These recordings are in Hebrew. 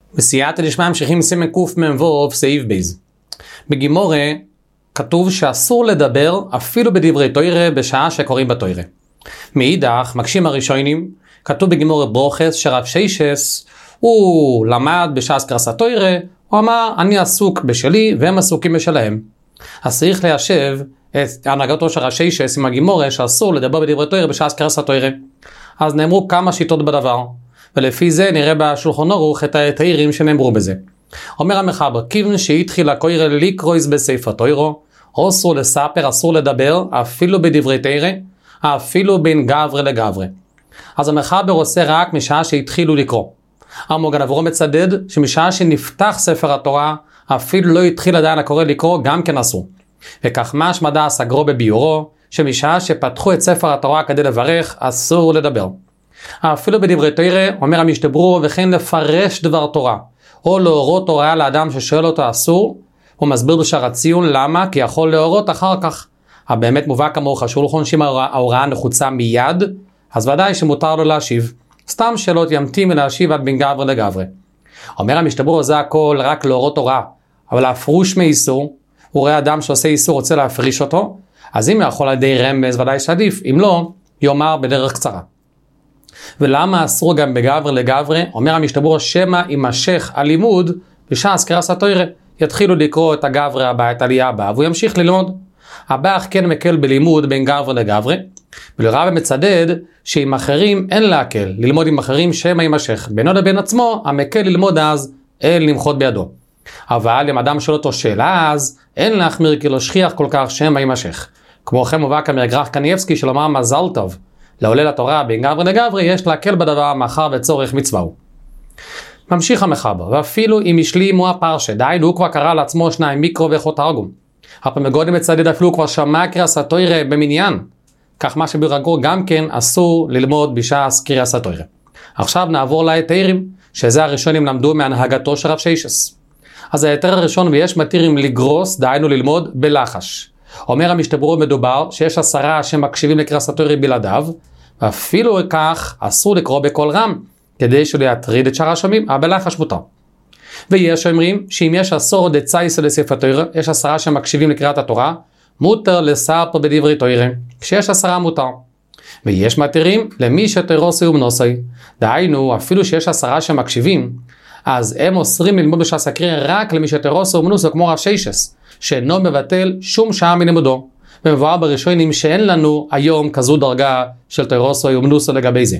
בסייעתא דשמיא ממשיכים סימן קמ"ו סעיף בייז. בגימורה כתוב שאסור לדבר אפילו בדברי תורה בשעה שקוראים בתורה. מאידך מקשים הראשונים, כתוב בגימורה ברוכס שרב שיישס הוא למד בשעה קריאת תורה, הוא אמר אני עסוק בשלי והם עסוקים בשלהם. אז צריך ליישב את הנהגתו של רב שיישס עם הגימורה שאסור לדבר בדברי תורה בשעה קריאת תורה. אז נאמרו כמה שיטות בדבר, ולפי זה נראה בשולחן ערוך את התירים שנאמרו בזה. אומר המחבר, כיוון שהתחיל הקורא לקרויס בספר תורה, אסור לספר, אסור לדבר אפילו בדברי תורה, אפילו בין גברי לגברי. אז המחבר עושה רק משעה שהתחילו לקרוא. המוגן אברהם מצדד שמשעה שנפתח ספר התורה, אפילו לא התחיל עדיין הקורא לקרוא, גם כן אסור. וכך משמע דעת סגרו בביורו, שמשעה שפתחו את ספר התורה כדי לברך, אסור לדבר. אפילו בדברי תורה, אומר המשתברו, וכן לפרש דבר תורה, או להורות הוראה לאדם ששואל אותו אסור, הוא מסביר בשער הציון למה, כי יכול להורות אחר כך. באמת מובא כמוך, שולחן שאם ההוראה נחוצה מיד, אז ודאי שמותר לו להשיב. סתם שאלות ימתין ולהשיב עד בין גברי לגברי. אומר המשתברו, זה הכל רק להורות הוראה, אבל להפרוש מאיסור, הוא רואה אדם שעושה איסור רוצה להפריש אותו, אז אם יכול על ידי רמז ודאי שעדיף, אם לא, יאמר בדרך קצרה. ולמה אסור גם בגברי לגברי? אומר המשתברו, שמא יימשך הלימוד בשעה קריאת התורה, יתחילו לקרוא את הגברי הבא, את העלייה הבאה, והוא ימשיך ללמוד. הבא כן מקל בלימוד בין גברי לגברי, ולרב מצדד שעם אחרים אין להקל, ללמוד עם אחרים שמא יימשך. בינו לבין עצמו, המקל ללמוד אז, אין למחות בידו. אבל אם אדם שואל אותו שאלה אז, אין להחמיר כי לא שכיח כל כך שמא יימשך. כמו כן מובא כמרגרח קניאבסקי שלומר מזל טוב, לעולה לתורה בין גברי לגברי יש להקל בדבר מאחר וצורך מצווה הוא. ממשיך המחבר, ואפילו אם השלימו הפרשה, דהיינו הוא כבר קרא לעצמו 2 מיקרו וחותרגום. הפעם מצדד אפילו כבר שמע קריאת התורה במניין. כך מה שברגור גם כן אסור ללמוד בשעה קריאת התורה. עכשיו נעבור להתירים, שזה הראשונים למדו מהנהגתו של רב שיישס. אז היתר הראשון ויש מתירים לגרוס, דהיינו ללמוד בלחש. אומר המשתברו מדובר שיש 10 שמקשיבים לקריאת התורה בלעדיו, ואפילו כך אסור לקרוא בקול רם, כדי שלא יטריד את שאר השומעים, אבל בלחש מותר. ויש אומרים שאם יש 10 דצייס לספר תורה, יש 10 שמקשיבים לקריאת התורה, מותר לספר בדברי תורה, כשיש 10 מותר. ויש מתירים למי שתרוסי ומנוסי, דהיינו אפילו שיש 10 שמקשיבים, אז הם אוסרים ללמוד בשעה הקריאה רק למי שתרוסי ומנוסי כמו רב שיישס, שאינו מבטל שום שעה מלימודו, ומבואר בראשונים שאין לנו היום כזו דרגה של תרוסי ומנוסי לגבי זה.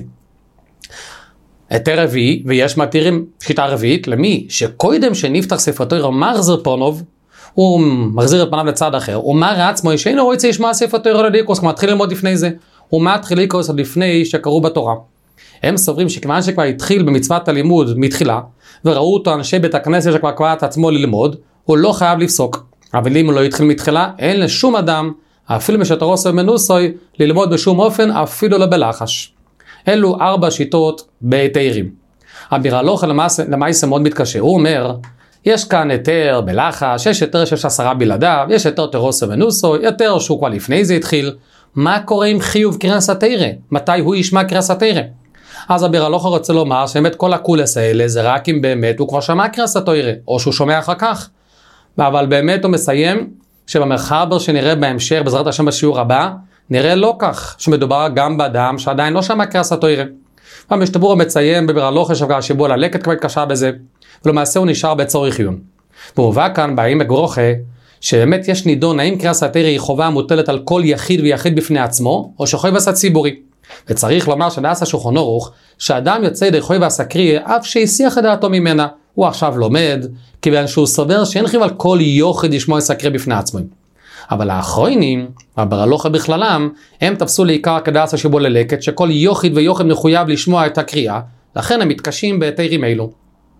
היתר רביעי, ויש מתירים שיטה רביעית למי שקודם שנפתח ספר תורה מחזיר פונוב, הוא מחזיר את פניו לצד אחר, הוא מראה עצמו שאינו רוצה לשמוע ספר תורה לדיקוס, כמו מתחיל ללמוד לפני זה, הוא מתחיל לקרוס עוד לפני שקראו בתורה. הם סוברים שכיוון שכבר התחיל במצוות הלימוד מתחילה, וראו אותו אנשי בית הכנסת שכבר קבע את עצמו ללמוד, הוא לא חייב לפסוק. אבל אם הוא לא התחיל מתחילה, אין לשום אדם, אפילו משתרוסי ומנוסי, ללמוד בשום אופן, אפילו לא בלחש. אלו 4 שיטות בהיתרים. הבירהלוכה למעשה מאוד מתקשה. הוא אומר, יש כאן היתר בלחש, יש היתר שיש 10 בלעדיו, יש היתר תרוסי ומנוסי, היתר שהוא כבר לפני זה התחיל. מה קורה עם חיוב קריאת התורה? מתי הוא ישמע קריאת התורה? אז הבירהלוכה רוצה לומר שבאמת כל הקולס האלה זה רק אם באמת הוא כבר שמע קריאת התורה, או שהוא שומע אחר כך. אבל באמת הוא מסיים שבמחבר שנראה בהמשך בעזרת השם בשיעור הבא, נראה לא כך שמדובר גם באדם שעדיין לא שמע קריאת התורה. והמשתברו מציין בבירהלוכה שהשיבו על הלקט כבר התקשה בזה, ולמעשה הוא נשאר בצורך עיון. והובא כאן בעמק ברוכה שבאמת יש נידון האם קריאת התורה היא חובה מוטלת על כל יחיד ויחיד בפני עצמו, או שחובה עשה ציבורי. וצריך לומר שדעת השולחן ערוך שאדם יוצא ידי חובה עשה קריאה אף שהסיח את דעתו ממנה. הוא עכשיו לומד, כיוון שהוא סובר שאין חייב על כל יוחד לשמוע סקרי בפני עצמם. אבל האחרונים, הבירהלוכה בכללם, הם תפסו לעיקר כדעת השיבו ללקט, שכל יוחד ויוחד מחויב לשמוע את הקריאה, לכן הם מתקשים בהיתרים אלו.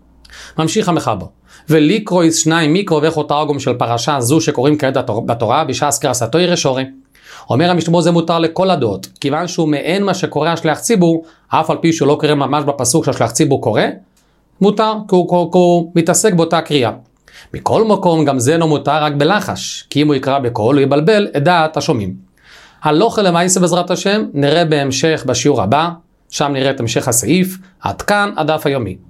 ממשיך המחבר, ולקרויס 2 מיקרו וחותרגום של פרשה זו שקוראים כעת בתורה, בשעה קריאת התורה שורי. אומר המשתברו זה מותר לכל הדעות, כיוון שהוא מעין מה שקורא השליח ציבור, אף על פי שהוא לא קורא ממש בפסוק שהשליח ציבור קורא, מותר, כי הוא מתעסק באותה קריאה. בכל מקום גם זה לא מותר רק בלחש, כי אם הוא יקרא בקול הוא יבלבל את דעת השומעים. הלכה למעשה בעזרת השם נראה בהמשך בשיעור הבא, שם נראה את המשך הסעיף, עד כאן הדף היומי.